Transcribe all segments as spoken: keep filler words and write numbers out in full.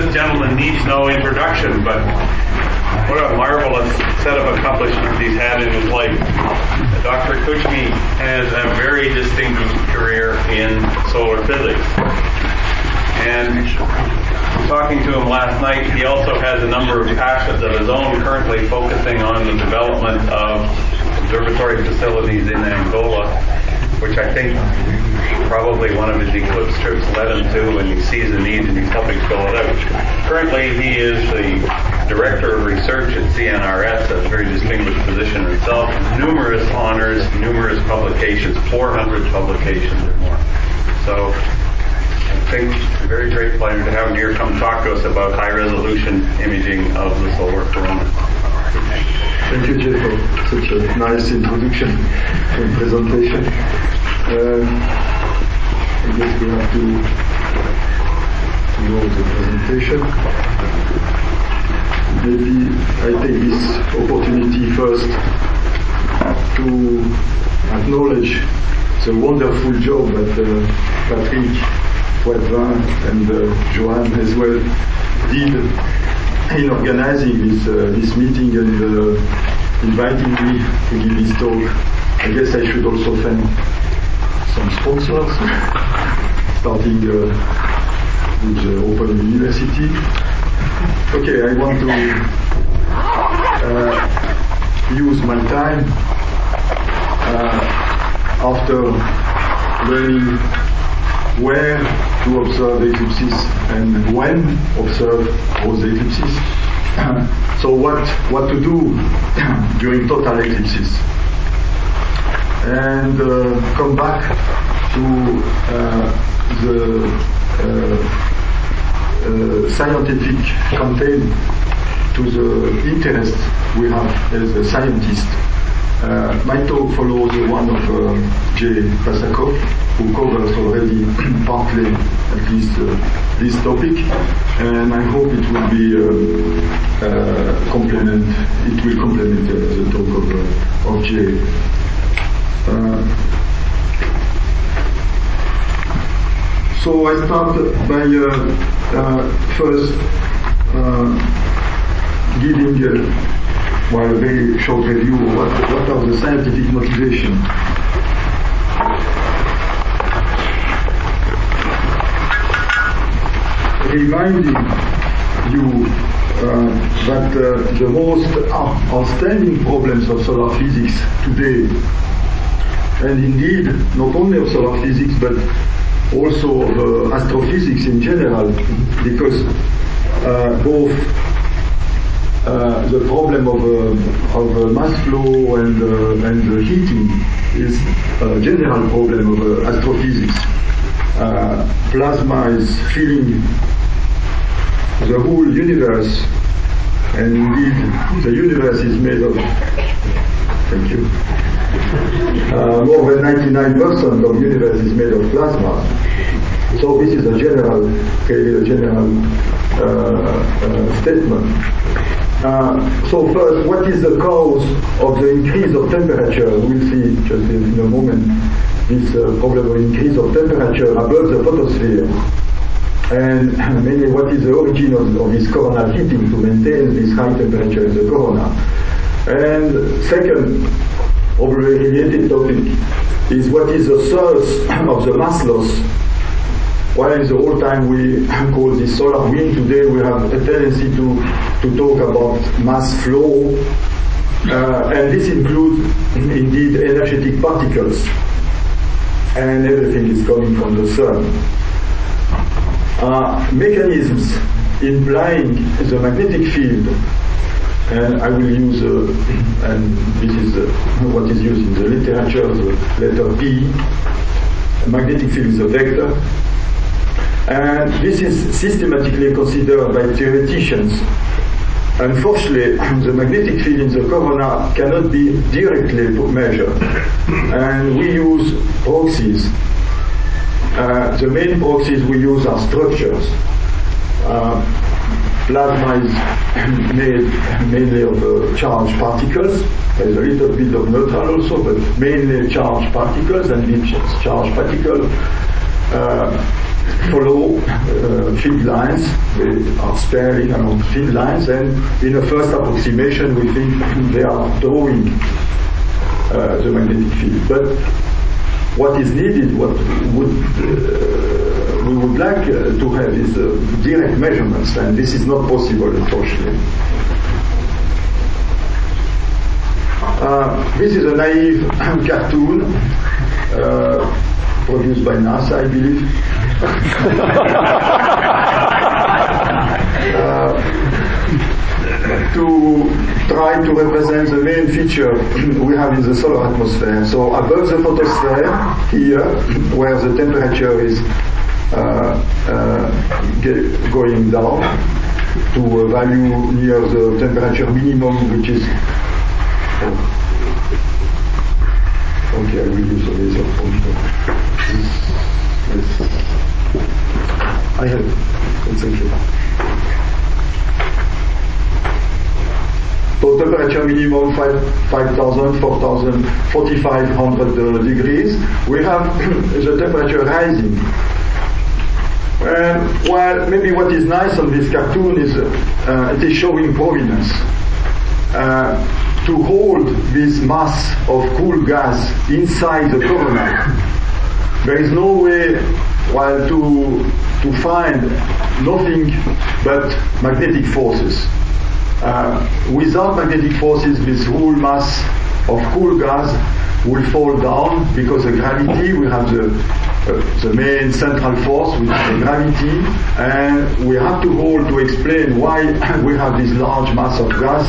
this gentleman needs no introduction, but what a marvelous set of accomplishments he's had in his life. Doctor Kuchme has a very distinguished career in solar physics. And talking to him last night, he also has a number of passions of his own, currently focusing on the development of observatory facilities in Angola, which I think probably one of his eclipse trips led him to, and he sees a need and he's helping fill it out. Currently, he is the Director of Research at C N R S, a very distinguished position himself. Numerous honors, numerous publications, four hundred publications or more. So I think it's a very great pleasure to have him here come talk to us about high-resolution imaging of the solar corona. Thank you, Jeff, for such a nice introduction and presentation. Uh, I guess we have to, to go to the presentation. Maybe I take this opportunity first to acknowledge the wonderful job that uh, Patrick, Poitvin, and uh, Johan as well did in organizing this uh, this meeting and uh, inviting me to give this talk. I guess I should also thank some sponsors, starting uh, with the Open University. Okay, I want to uh, use my time uh, after learning where to observe eclipses and when observe those eclipses. So what what to do during total eclipses, and uh, come back to uh, the uh, uh, scientific content, to the interest we have as a scientist. Uh, my talk follows the one of uh, Jay Pasakov, who covers already partly at least uh, this topic, and I hope it will be uh, uh, complement. It will complement uh, the talk of uh, of Jay. Uh, so I start by uh, uh, first uh, giving. Uh, Well, a very short review of what, what are the scientific motivations. Reminding you uh, that uh, the most outstanding problems of solar physics today, and indeed not only of solar physics but also of uh, astrophysics in general, because uh, both Uh, the problem of, uh, of uh, mass flow and, uh, and uh, heating is a general problem of uh, astrophysics. Uh, plasma is filling the whole universe, and indeed the universe is made of, thank you, uh, more than ninety-nine percent of the universe is made of plasma. So this is a general, okay, a general uh, uh, statement. Uh, so first, what is the cause of the increase of temperature? We'll see just in, in a moment this uh, problem of increase of temperature above the photosphere. And mainly what is the origin of, of this coronal heating to maintain this high temperature in the corona. And second, probably related topic, is what is the source of the mass loss. While the whole time we call this solar wind, today we have a tendency to, to talk about mass flow, uh, and this includes indeed energetic particles, and everything is coming from the sun. Uh, mechanisms implying the magnetic field, and I will use, uh, and this is uh, what is used in the literature, the letter P. Magnetic field is a vector. And this is systematically considered by theoreticians. Unfortunately, the magnetic field in the corona cannot be directly measured, and we use proxies. Uh, the main proxies we use are structures. Uh, plasma is made mainly of uh, charged particles. There's a little bit of neutral also, but mainly charged particles, and these charged particles uh, follow, uh, field lines. They are sparing along field lines, and in a first approximation, we think they are drawing uh, the magnetic field. But what is needed, what would uh, we would like uh, to have is uh, direct measurements, and this is not possible, unfortunately. Uh, this is a naive cartoon uh, produced by NASA, I believe. uh, to try to represent the main feature we have in the solar atmosphere. So above the photosphere, here, where the temperature is uh, uh, get, going down to a value near the temperature minimum, which is oh, okay, I will use a laser pointer. Yes. I have. It's okay. So temperature minimum five thousand, four thousand, forty-five hundred uh, degrees. We have the temperature rising. And well, maybe what is nice on this cartoon is uh, it is showing provenance. Uh, to hold this mass of cool gas inside the corona, there is no way, well, to to find nothing but magnetic forces. Uh, without magnetic forces, this whole mass of cool gas will fall down because the gravity, we have the uh, the main central force, which is the gravity, and we have to hold to explain why we have this large mass of gas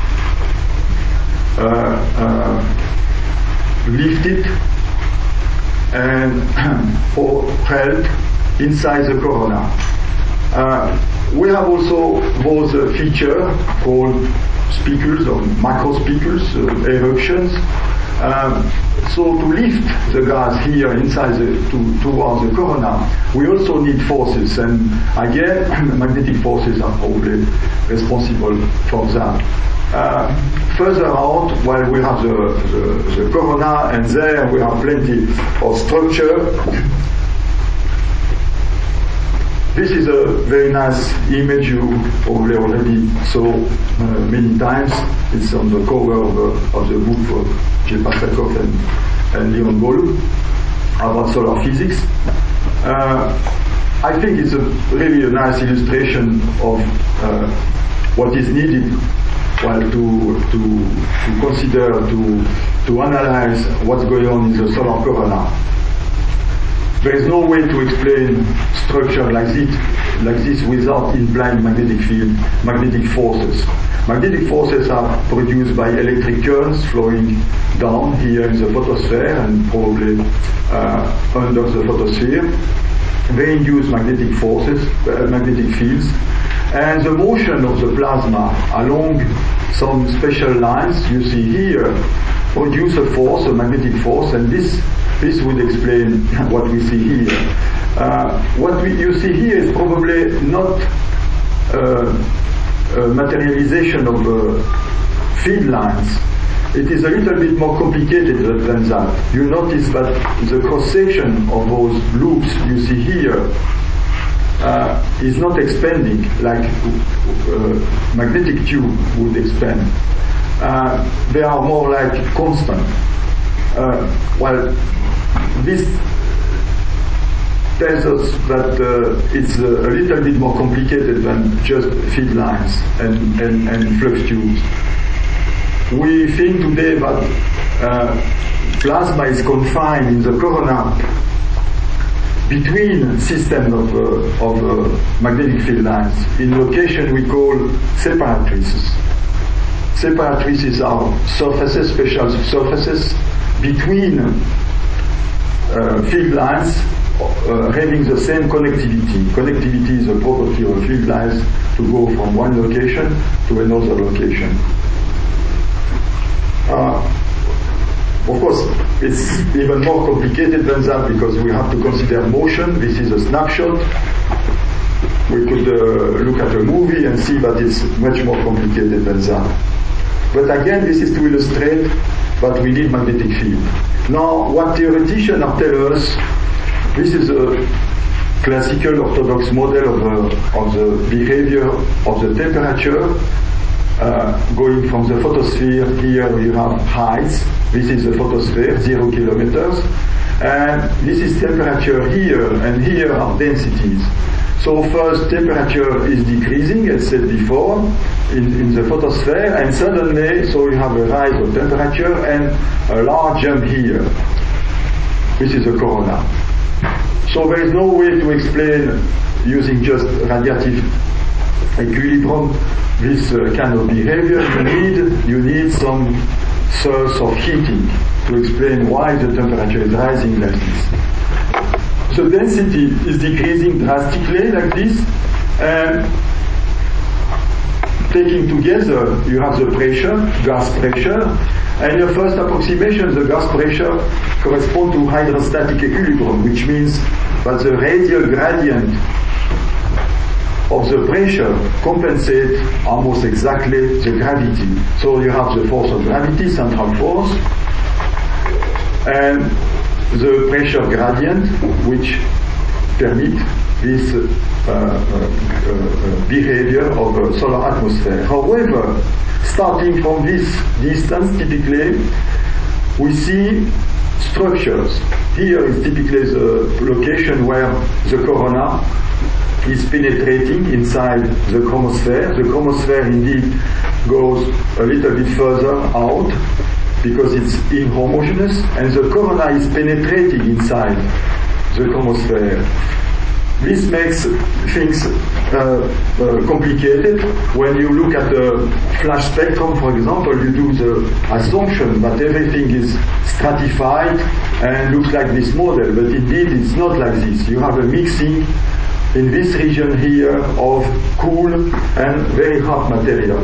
uh, uh, lifted and held inside the corona. Uh, we have also those uh, feature called spicules or macrospicules, uh, eruptions. Um, so to lift the gas here inside the, to, towards the corona, we also need forces, and again, magnetic forces are probably responsible for that. Uh, further out, while we have the, the, the corona, and there we have plenty of structure. This is a very nice image you probably already saw uh, many times. It's on the cover of, uh, of the book of Jay Pasakoff and, and Leon Ball about solar physics. Uh, I think it's a really a nice illustration of uh, what is needed well, to, to, to consider, to, to analyze what's going on in the solar corona. There is no way to explain structure like this, like this without implying magnetic field, magnetic forces. Magnetic forces are produced by electric currents flowing down here in the photosphere and probably uh, under the photosphere. They induce magnetic forces, uh, magnetic fields, and the motion of the plasma along some special lines you see here produce a force, a magnetic force, and this This would explain what we see here. Uh, what we, you see here is probably not uh, a materialization of uh, field lines. It is a little bit more complicated than that. You notice that the cross-section of those loops you see here uh, is not expanding like uh, magnetic tube would expand. Uh, they are more like constant. Uh, well, this tells us that uh, it's uh, a little bit more complicated than just field lines and, and, and flux tubes. We think today that uh, plasma is confined in the corona between systems of, uh, of uh, magnetic field lines in location we call separatrices. Separatrices are surfaces, special surfaces between uh, field lines uh, having the same connectivity. Connectivity is a property of field lines to go from one location to another location. Uh, of course, it's even more complicated than that because we have to consider motion. This is a snapshot. We could uh, look at a movie and see that it's much more complicated than that. But again, this is to illustrate that we need magnetic field. Now, what theoreticians are telling us, this is a classical orthodox model of the, of the behavior of the temperature, uh, going from the photosphere. Here you have heights. This is the photosphere, zero kilometers. And this is temperature here, and here are densities. So first temperature is decreasing, as said before, in, in the photosphere, and suddenly, so you have a rise of temperature and a large jump here. This is a corona. So there is no way to explain using just radiative equilibrium this uh, kind of behavior. You need, you need some source of heating to explain why the temperature is rising like this. The density is decreasing drastically like this, and taking together you have the pressure, gas pressure, and your first approximation, the gas pressure corresponds to hydrostatic equilibrium, which means that the radial gradient of the pressure compensates almost exactly the gravity. So you have the force of gravity, central force, and the pressure gradient, which permit this uh, uh, uh, behavior of a solar atmosphere. However, starting from this distance, typically, we see structures. Here is typically the location where the corona is penetrating inside the chromosphere. The chromosphere indeed goes a little bit further out because it's inhomogeneous, and the corona is penetrating inside the chromosphere. This makes things uh, uh, complicated. When you look at the flash spectrum, for example, you do the assumption that everything is stratified and looks like this model, but indeed it's not like this. You have a mixing in this region here of cool and very hot material.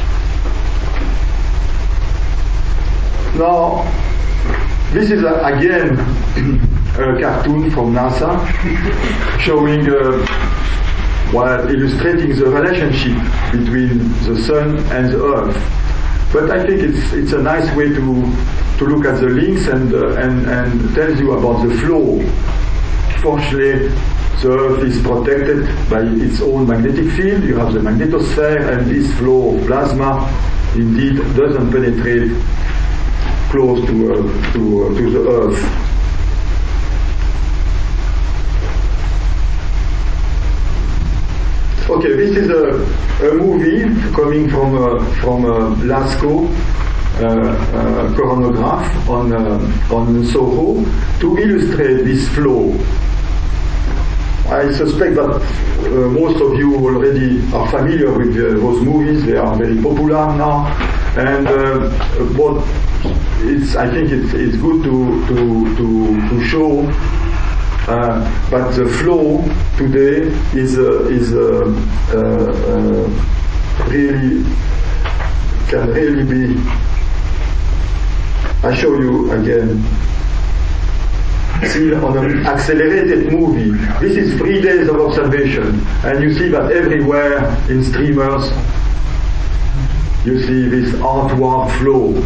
Now, this is a, again a cartoon from NASA showing, uh, while illustrating the relationship between the sun and the earth. But I think it's it's a nice way to to look at the links and uh, and and tells you about the flow. Fortunately, the earth is protected by its own magnetic field. You have the magnetosphere, and this flow of plasma indeed doesn't penetrate close to uh, to uh, to the earth. Okay, this is a, a movie coming from uh, from uh, Lascaux uh, uh, coronagraph on uh, on Soho to illustrate this flow. I suspect that uh, most of you already are familiar with uh, those movies. They are very popular now, and uh, what it's I think it's it's good to to to to show. Uh, but the flow today is uh, is uh, uh, uh, really can really be. I show you again. See, on an accelerated movie. This is three days of observation, and you see that everywhere in streamers you see this outward flow.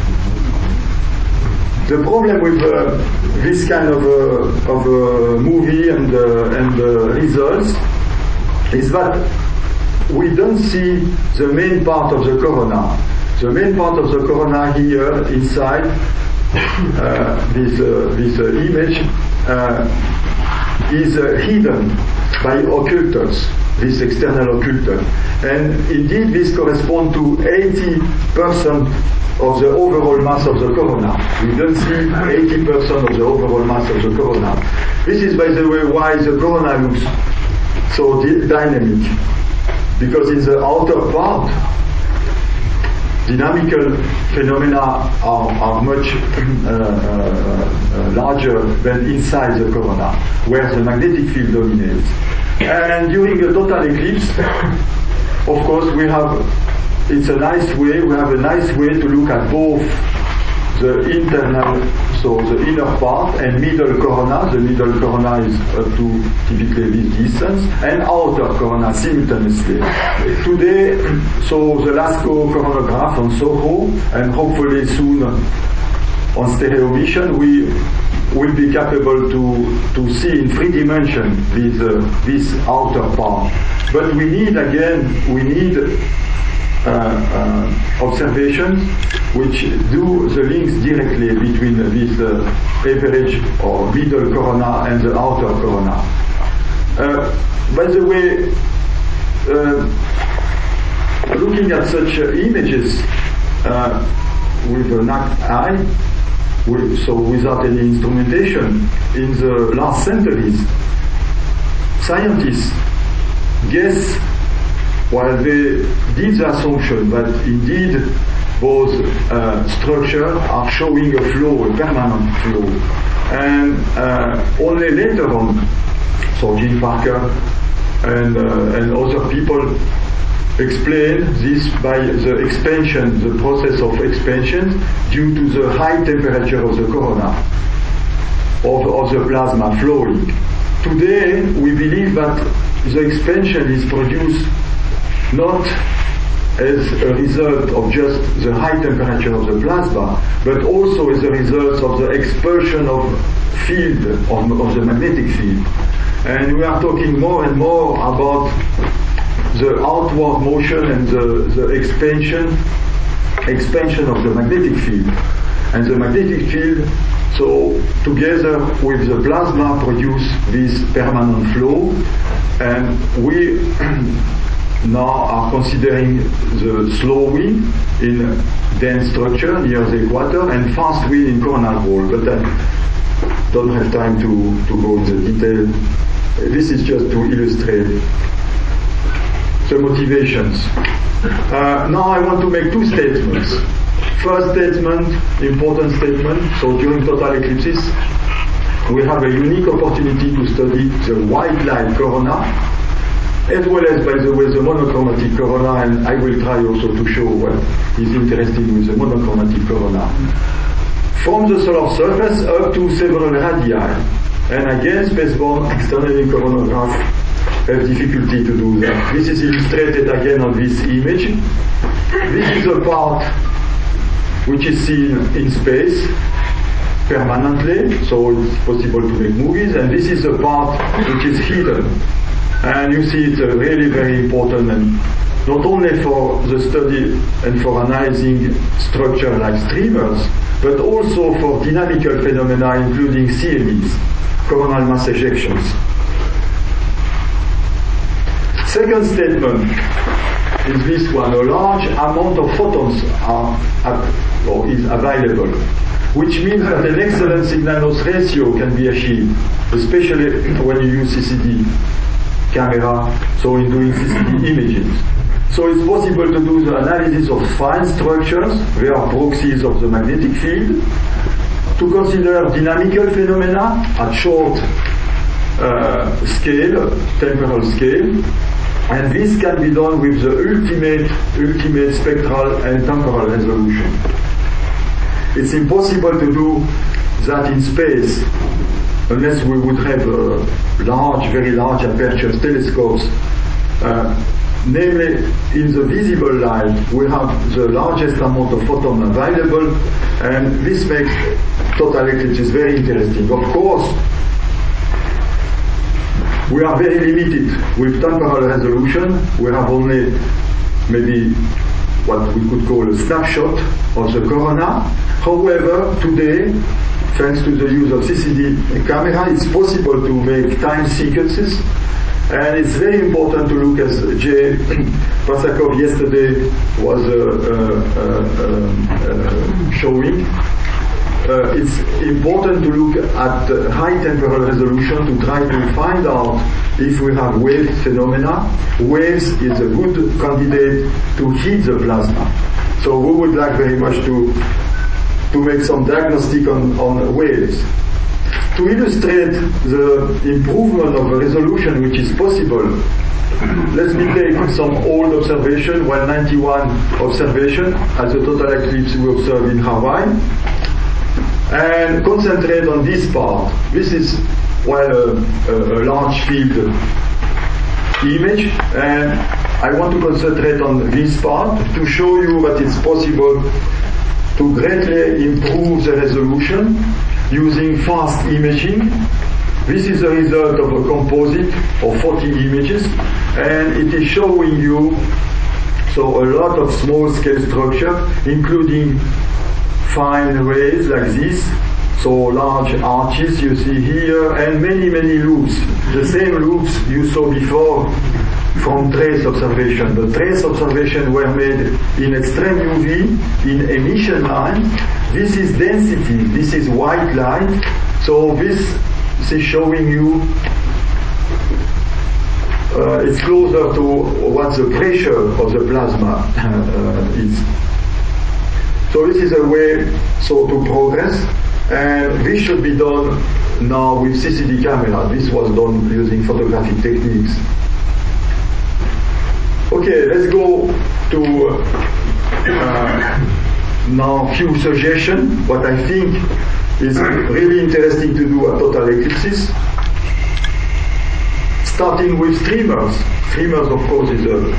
The problem with uh, this kind of uh, of uh, movie and uh, and uh, results is that we don't see the main part of the corona. The main part of the corona here inside uh, this uh, this uh, image uh, is uh, hidden by occultors. This external occulter, and indeed this corresponds to eighty percent of the overall mass of the corona. We don't see eighty percent of the overall mass of the corona. This is, by the way, why the corona looks so di- dynamic, because in the outer part, dynamical phenomena are, are much uh, uh, larger than inside the corona, where the magnetic field dominates. And during a total eclipse, of course, we have, it's a nice way, we have a nice way to look at both the internal, so the inner part, and middle corona. The middle corona is up to typically this distance, and outer corona simultaneously. Today, so the Lascaux coronagraph on Soho, and hopefully soon on stereo emission, we will be capable to, to see in three dimensions this, uh, this outer part. But we need, again, we need uh, uh, observations which do the links directly between this uh, average or middle corona and the outer corona. Uh, by the way, uh, looking at such uh, images uh, with an eye, with, so without any instrumentation, in the last centuries, scientists guess, while they did the assumption that indeed those uh, structures are showing a flow, a permanent flow. And uh, only later on, so Jean Parker and, uh, and other people explain this by the expansion, the process of expansion due to the high temperature of the corona, of, of the plasma flowing. Today, we believe that the expansion is produced not as a result of just the high temperature of the plasma, but also as a result of the expulsion of field, of, of the magnetic field. And we are talking more and more about the outward motion and the, the expansion, expansion of the magnetic field. And the magnetic field, so together with the plasma, produce this permanent flow, and we now are considering the slow wind in dense structure near the equator and fast wind in coronal hole, but I don't have time to, to go into detail. This is just to illustrate the motivations. Uh, now I want to make two statements. First statement, important statement, so during total eclipses, we have a unique opportunity to study the white light corona, as well as, by the way, the monochromatic corona, and I will try also to show what is interesting with the monochromatic corona. From the solar surface up to several radii, and again, spaceborne externally coronagraph have difficulty to do that. This is illustrated again on this image. This is a part which is seen in space permanently, so it's possible to make movies, and this is a part which is hidden. And you see it's really very important, and not only for the study and for analyzing structure like streamers, but also for dynamical phenomena including C M Es, coronal mass ejections. Second statement is this one: a large amount of photons are, are or is available, which means that an excellent signal-loss ratio can be achieved, especially when you use C C D camera, so in doing C C D images. So it's possible to do the analysis of fine structures, they are proxies of the magnetic field, to consider dynamical phenomena at short uh, scale, temporal scale, and this can be done with the ultimate, ultimate spectral and temporal resolution. It's impossible to do that in space unless we would have uh, large, very large aperture telescopes. Uh, namely, in the visible light, we have the largest amount of photon available, and this makes total eclipses very interesting. Of course, we are very limited with temporal resolution. We have only maybe what we could call a snapshot of the corona. However, today, thanks to the use of C C D camera, it's possible to make time sequences, and it's very important to look, as Jay Pasakov yesterday was uh, uh, uh, uh, showing. Uh, it's important to look at uh, high temporal resolution to try to find out if we have wave phenomena. Waves is a good candidate to heat the plasma. So we would like very much to to make some diagnostic on, on waves. To illustrate the improvement of the resolution which is possible, let me take some old observation, one ninety-one observation at the total eclipse we observed in Hawaii, and concentrate on this part. This is well a, a, a large field image, and I want to concentrate on this part to show you that it's possible to greatly improve the resolution using fast imaging. This is the result of a composite of forty images, and it is showing you so a lot of small-scale structure, including fine rays like this, so large arches you see here, and many, many loops. The same loops you saw before from trace observation. The trace observation were made in extreme U V, in emission line. This is density, this is white light. So this, this is showing you uh, it's closer to what the pressure of the plasma uh, is. So this is a way so to progress, and this should be done now with C C D camera. This was done using photographic techniques. Okay, let's go to uh, now few suggestions. What I think is really interesting to do at total eclipses. Starting with streamers. Streamers, of course, is a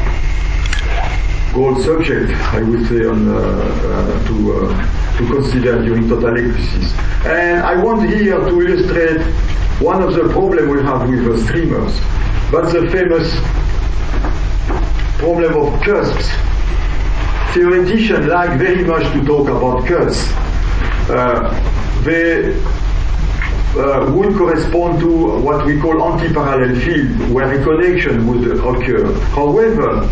gold subject, I would say, on, uh, uh, to, uh, to consider during total eclipses. And I want here to illustrate one of the problems we have with the streamers. That's the famous problem of cusps. Theoreticians like very much to talk about cusps. Uh, they uh, would correspond to what we call anti-parallel field, where a connection would occur. However,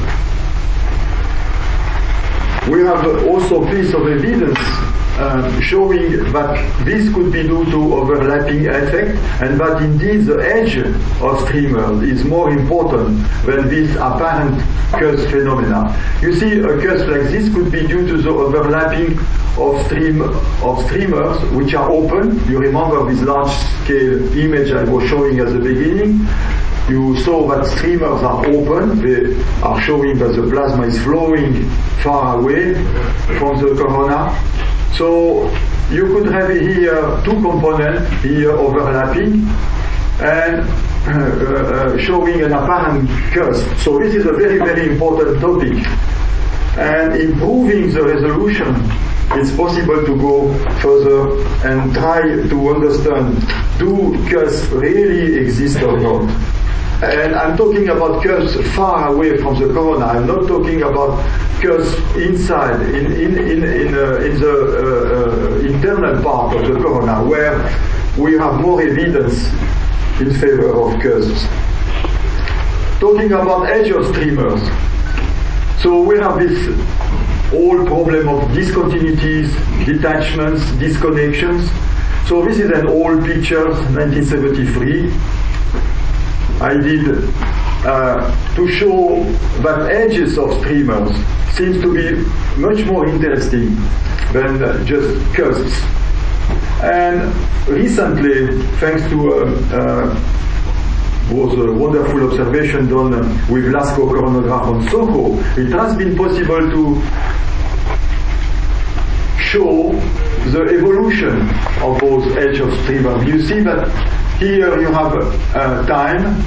we have also a piece of evidence uh, showing that this could be due to overlapping effect, and that indeed the edge of streamers is more important than this apparent cusp phenomena. You see, a cusp like this could be due to the overlapping of stream of streamers which are open. You remember this large-scale image I was showing at the beginning. You saw that streamers are open. They are showing that the plasma is flowing far away from the corona. So you could have here two components here overlapping and uh, uh, showing an apparent cusp. So this is a very, very important topic. And improving the resolution, it's possible to go further and try to understand, do cusps really exist or not? And I'm talking about cusps far away from the corona. I'm not talking about cusps inside, in, in, in, in, uh, in the uh, uh, internal part of the corona, where we have more evidence in favor of cusps. Talking about edge of streamers. So we have this whole problem of discontinuities, detachments, disconnections. So this is an old picture, nineteen seventy-three. I did uh, to show that edges of streamers seems to be much more interesting than uh, just cusps. And recently, thanks to uh, uh, was a wonderful observation done with Lascaux coronagraph on SOHO, it has been possible to show the evolution of those edge of streamers. You see that here you have uh, time,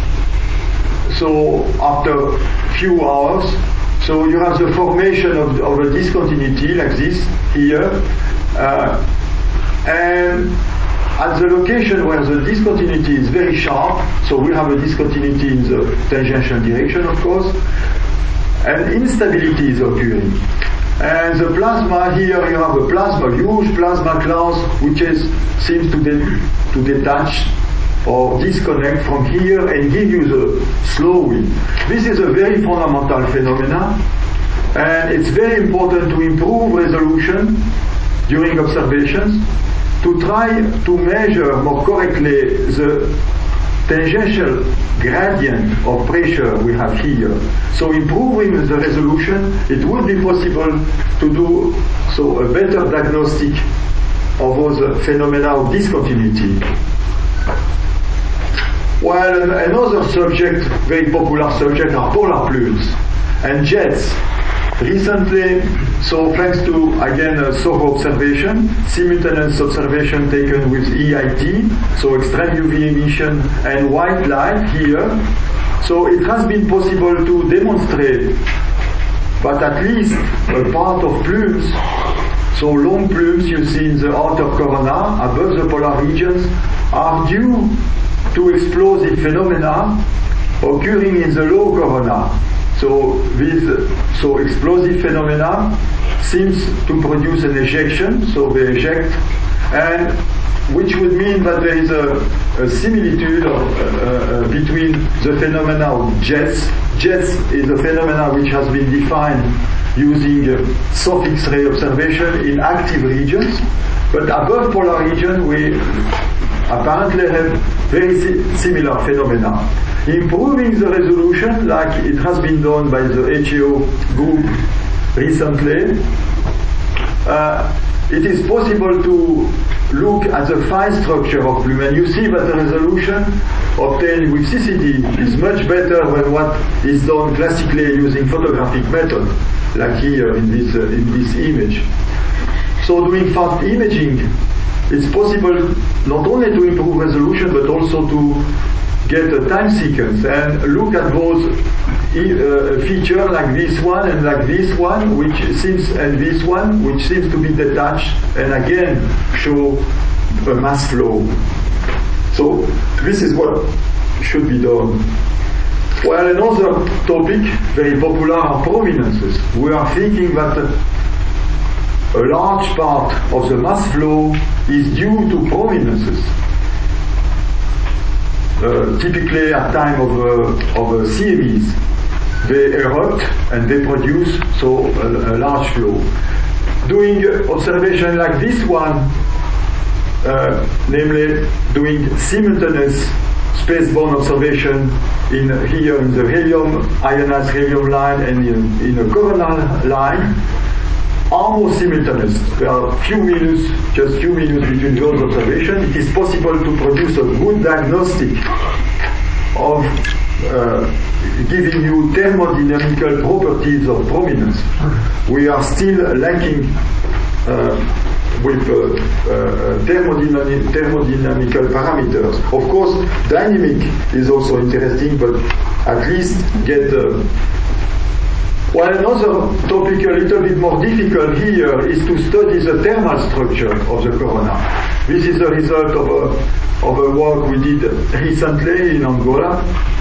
so after few hours, so you have the formation of, of a discontinuity like this here, uh, and at the location where the discontinuity is very sharp, so we have a discontinuity in the tangential direction, of course, and instability is occurring. And the plasma here, you have a plasma, huge plasma clouds, which is, seems to, de- to detach or disconnect from here and give you the slowing. This is a very fundamental phenomenon, and it's very important to improve resolution during observations, to try to measure more correctly the tangential gradient of pressure we have here. So improving the resolution, it would be possible to do so a better diagnostic of those phenomena of discontinuity. While another subject, very popular subject, are polar plumes and jets. Recently, so thanks to, again, uh, SOHO observation, simultaneous observation taken with E I T, so extreme U V emission and white light here, so it has been possible to demonstrate that at least a part of plumes So long plumes you see in the outer corona above the polar regions are due to explosive phenomena occurring in the low corona. So these so explosive phenomena seems to produce an ejection, so they eject, and which would mean that there is a, a similitude of, uh, uh, between the phenomena of jets. Jets is a phenomena which has been defined using uh, soft X-ray observation in active regions, but above polar region we apparently have very si- similar phenomena. Improving the resolution, like it has been done by the H A O group recently, uh, it is possible to look at the fine structure of plume, and you see that the resolution obtained with C C T is much better than what is done classically using photographic method, like here in this uh, in this image. So doing fast imaging, it's possible not only to improve resolution but also to get a time sequence and look at those uh, features like this one and like this one, which seems and this one, which seems to be detached, and again show a mass flow. So this is what should be done. Well, another topic very popular are prominences. We are thinking that a large part of the mass flow is due to prominences. Uh, typically at time of a, of a series, they erupt and they produce so a, a large flow. Doing observation like this one, uh, namely doing simultaneous space-bound observation in here in the helium, ionized helium line and in, in a coronal line, almost simultaneous. There are few minutes, just few minutes between those observations. It is possible to produce a good diagnostic of uh, giving you thermodynamical properties of prominence. We are still lacking uh, with uh, uh, thermodynamic, thermodynamical parameters. Of course, dynamic is also interesting, but at least get uh, Well, another topic a little bit more difficult here is to study the thermal structure of the corona. This is a result of a, of a work we did recently in Angola,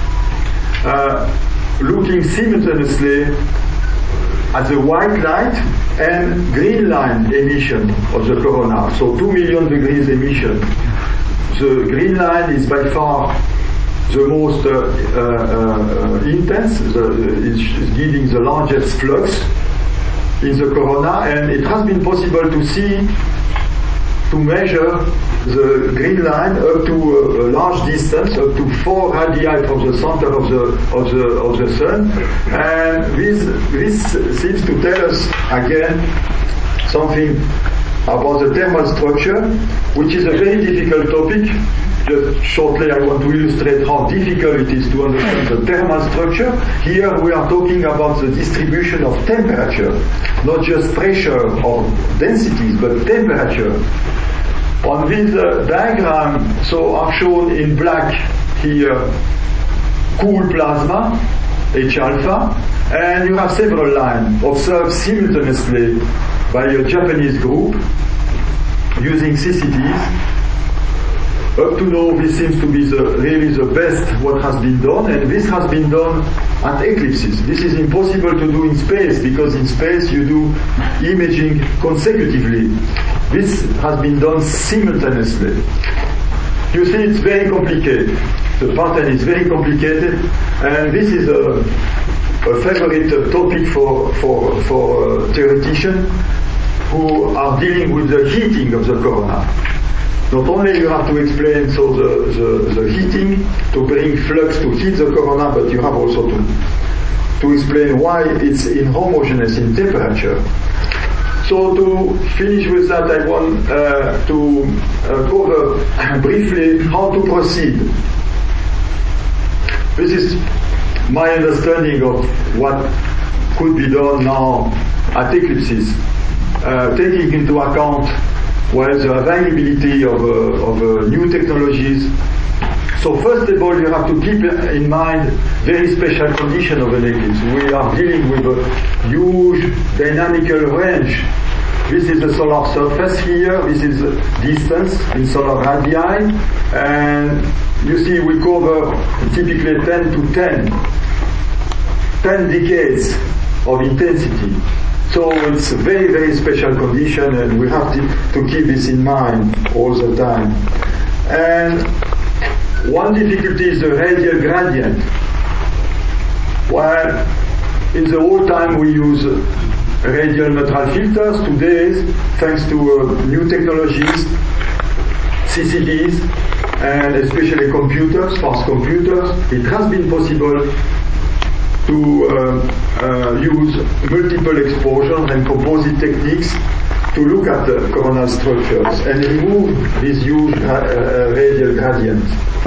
uh, looking simultaneously at the white light and green line emission of the corona, so two million degrees emission. The green line is by far the most uh, uh, uh, intense, the, is, is giving the largest flux in the corona, and it has been possible to see, to measure the green line up to a, a large distance, up to four radii from the center of the of the of the sun, and this this seems to tell us again something about the thermal structure, which is a very difficult topic. Just shortly, I want to illustrate how difficult it is to understand the thermal structure. Here we are talking about the distribution of temperature, not just pressure or densities, but temperature. On this uh, diagram, so are shown in black here cool plasma, H alpha, and you have several lines observed simultaneously by a Japanese group using C C Ts. Up to now, this seems to be the, really the best what has been done, and this has been done at eclipses. This is impossible to do in space, because in space you do imaging consecutively. This has been done simultaneously. You see, it's very complicated. The pattern is very complicated, and this is a, a favorite topic for, for, for uh, theoreticians who are dealing with the heating of the corona. Not only you have to explain so the, the, the heating to bring flux to heat the corona, but you have also to to explain why it's inhomogeneous in temperature. So to finish with that, I want uh, to uh, cover briefly how to proceed. This is my understanding of what could be done now at eclipses, uh, taking into account well, the availability of, uh, of uh, new technologies. So first of all, you have to keep in mind very special condition of an eclipse. We are dealing with a huge dynamical range This is the solar surface here. This is the distance in solar radii. And you see we cover typically ten to ten. ten decades of intensity. So it's a very, very special condition, and we have to, to keep this in mind all the time. And one difficulty is the radial gradient. Well, in the old time we use radial neutral filters. Today, thanks to uh, new technologies, C C Ds, and especially computers, fast computers, it has been possible to uh, uh, use multiple exposures and composite techniques to look at the coronal structures and remove this huge uh, uh, radial gradient.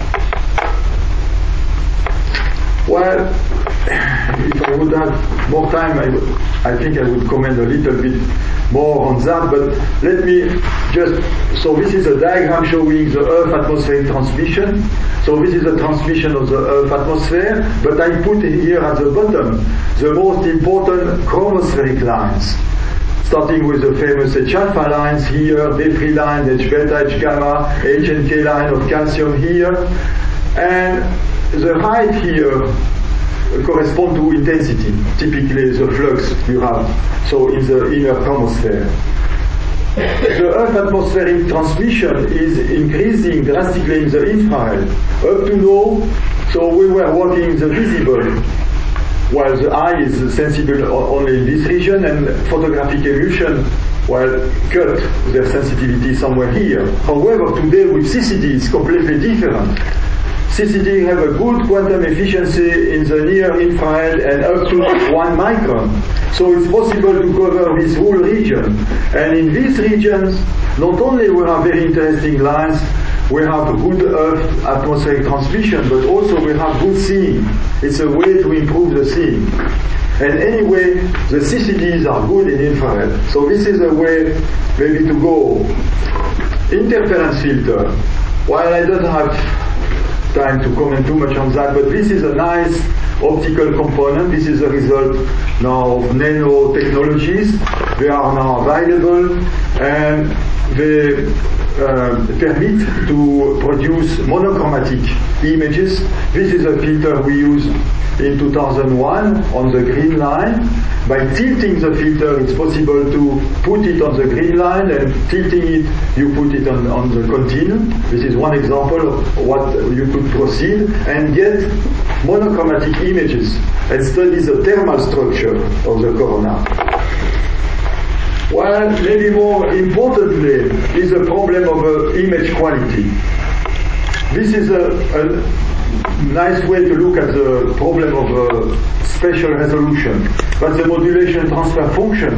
Well, if I would have more time, I, would, I think I would comment a little bit more on that, but let me just, so this is a diagram showing the Earth atmospheric transmission. So this is the transmission of the Earth atmosphere, but I put here at the bottom the most important chromospheric lines, starting with the famous H alpha lines here, D three line, H beta, H gamma, H and K line of calcium here, and the height here correspond to intensity, typically the flux you have, so in the inner chromosphere. The Earth atmospheric transmission is increasing drastically in the infrared. Up to now, so we were working in the visible, while the eye is sensible only in this region, and photographic emission, well, cut their sensitivity somewhere here. However, today with C C D it's completely different. C C D have a good quantum efficiency in the near infrared and up to one micron. So it's possible to cover this whole region. And in these regions, not only we have very interesting lines, we have good Earth atmospheric transmission, but also we have good seeing. It's a way to improve the seeing. And anyway, the C C Ds are good in infrared. So this is a way maybe to go. Interference filter. While I don't have time to comment too much on that, but this is a nice optical component. This is a result now of nanotechnologies. They are now available and they uh, permit to produce monochromatic images. This is a filter we used in two thousand one on the green line. By tilting the filter, it's possible to put it on the green line, and tilting it, you put it on, on the continuum. This is one example of what you could proceed and get monochromatic images and study the thermal structure of the corona. Well, maybe more importantly is the problem of uh, image quality. This is a, a nice way to look at the problem of uh, spatial resolution. But the modulation transfer function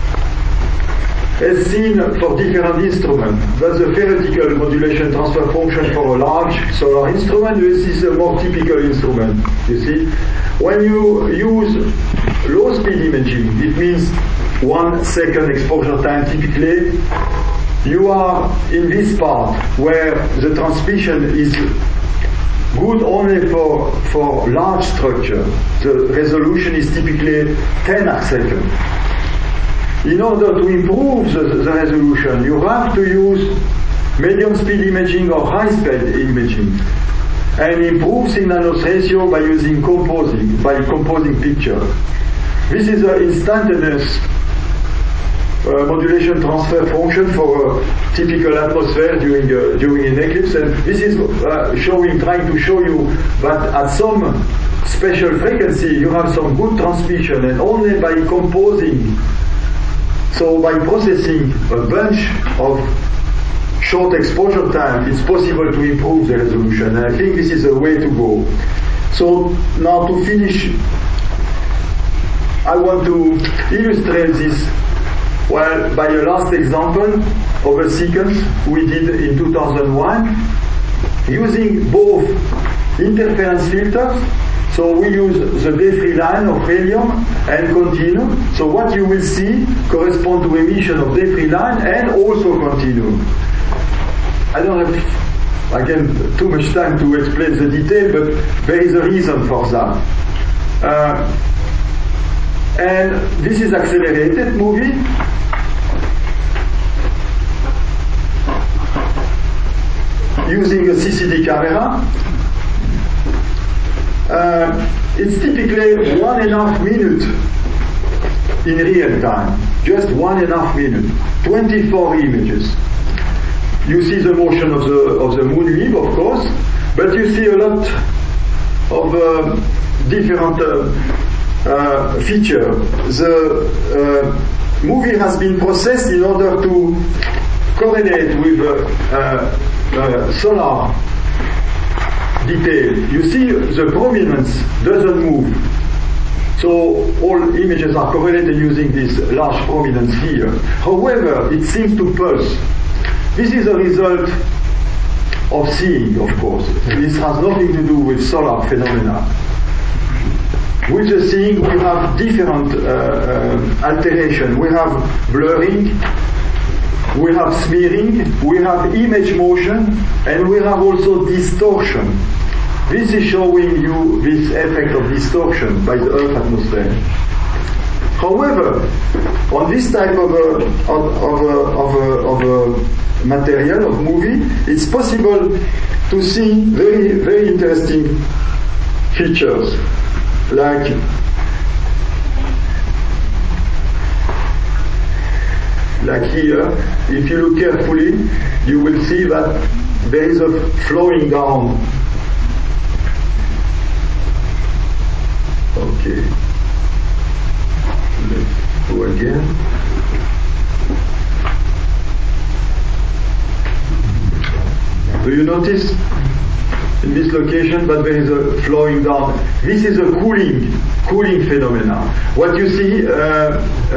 is seen for different instruments. That's the theoretical modulation transfer function for a large solar instrument. This is a more typical instrument, you see. When you use low speed imaging, it means one second exposure time typically, you are in this part where the transmission is good only for, for large structure. The resolution is typically ten arc second. In order to improve the, the resolution, you have to use medium speed imaging or high speed imaging and improve signal noise ratio by using composing, by composing picture. This is an instantaneous Uh, modulation transfer function for a typical atmosphere during uh, during an eclipse, and this is uh, showing, trying to show you that at some special frequency you have some good transmission, and only by composing, so by processing a bunch of short exposure time, it's possible to improve the resolution, and I think this is a way to go. So now to finish, I want to illustrate this well, by a last example of a sequence we did in two thousand one using both interference filters. So we use the D three line of helium and continuum. So what you will see correspond to emission of D three line and also continuum. I don't have, again, too much time to explain the detail, but there is a reason for that. Uh, and this is accelerated movie. using a C C D camera. Uh, it's typically one and a half minute in real time, just one and a half minute, twenty-four images. You see the motion of the of the moonwave, of course, but you see a lot of uh, different uh, uh, features. The uh, movie has been processed in order to correlate with uh, uh, uh, solar detail. You see the prominence doesn't move. So all images are correlated using this large prominence here. However, it seems to pulse. This is a result of seeing, of course. This has nothing to do with solar phenomena. With the seeing, we have different uh, uh, alteration. We have blurring, we have smearing, we have image motion, and we have also distortion. This is showing you this effect of distortion by the Earth atmosphere. However, on this type of a, of, of, a, of, a, of a material, of movie, it's possible to see very, very interesting features, like like here. If you look carefully, you will see that there is a flowing down. Okay. Let's go again. Do you notice in this location that there is a flowing down? This is a cooling, cooling phenomena. What you see uh, uh,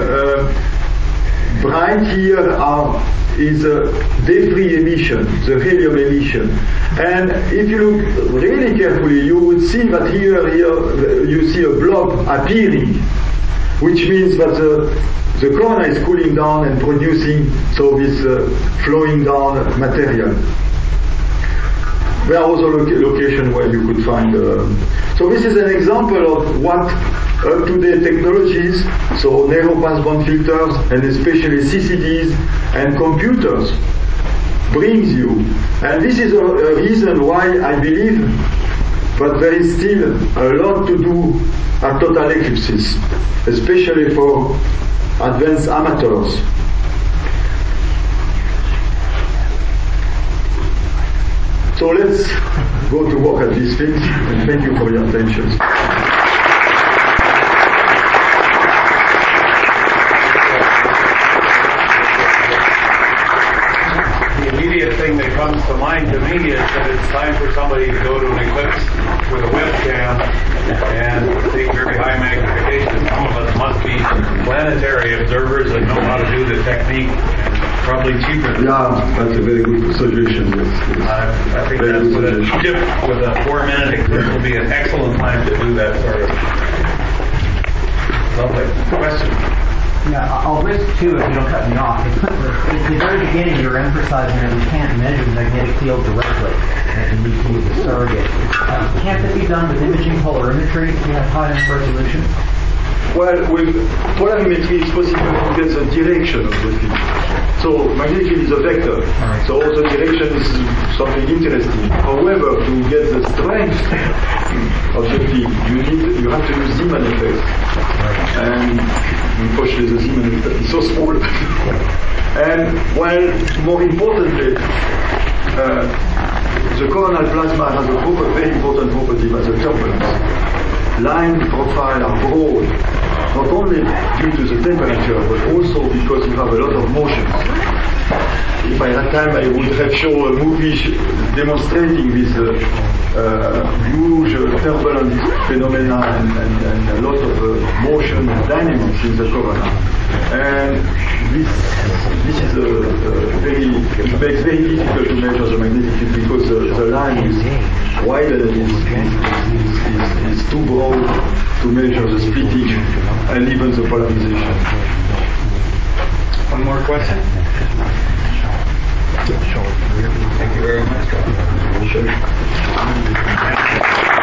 uh, bright here are, is a debris emission, the helium emission. And if you look really carefully, you would see that here, here you see a blob appearing, which means that the, the corona is cooling down and producing so this uh, flowing down material. There are also lo- locations where you could find. Uh, so this is an example of what up-to-date technologies, so narrow passband filters, and especially C C Ds and computers, brings you. And this is a, a reason why I believe that there is still a lot to do at total eclipses, especially for advanced amateurs. So let's go to work at these things, and thank you for your attention. The immediate thing that comes to mind to me is that it's time for somebody to go to an eclipse with a webcam and take very high magnification. Some of us must be planetary observers that know how to do the technique. Probably cheaper. Yeah, that's a very good suggestion. Yes, yes. Uh, I think that's with a chip with a four-minute eclipse will be an excellent time to do that sort of. Lovely question. Yeah, I'll risk two if you don't cut me off. At the very beginning, you were emphasizing that we can't measure the magnetic field directly, and we need to use a surrogate. Um, can't that be done with imaging polarimetry if you have high enough resolution? Well, with polarimetry, it's possible to get the direction of the field. So magnetic field is a vector. Right. So the direction is something interesting. However, to get the strength of the field, you need you have to use Zeeman effect. Right. And unfortunately, the Zeeman effect is so small. And well, more importantly, uh, the coronal plasma has a proper, very important property as a turbulence. Line profile are broad, not only due to the temperature, but also because you have a lot of motion. If I had time, I would have shown a movie demonstrating this uh, uh, huge uh, turbulent phenomena and, and, and a lot of uh, motion and dynamics in the corona. And this this is a, a very, it makes very difficult to measure the magnetic field because the, the line is wider and is, is, is, is too broad to measure the splitting and even the polarization. One more question? Thank you very much. Sure.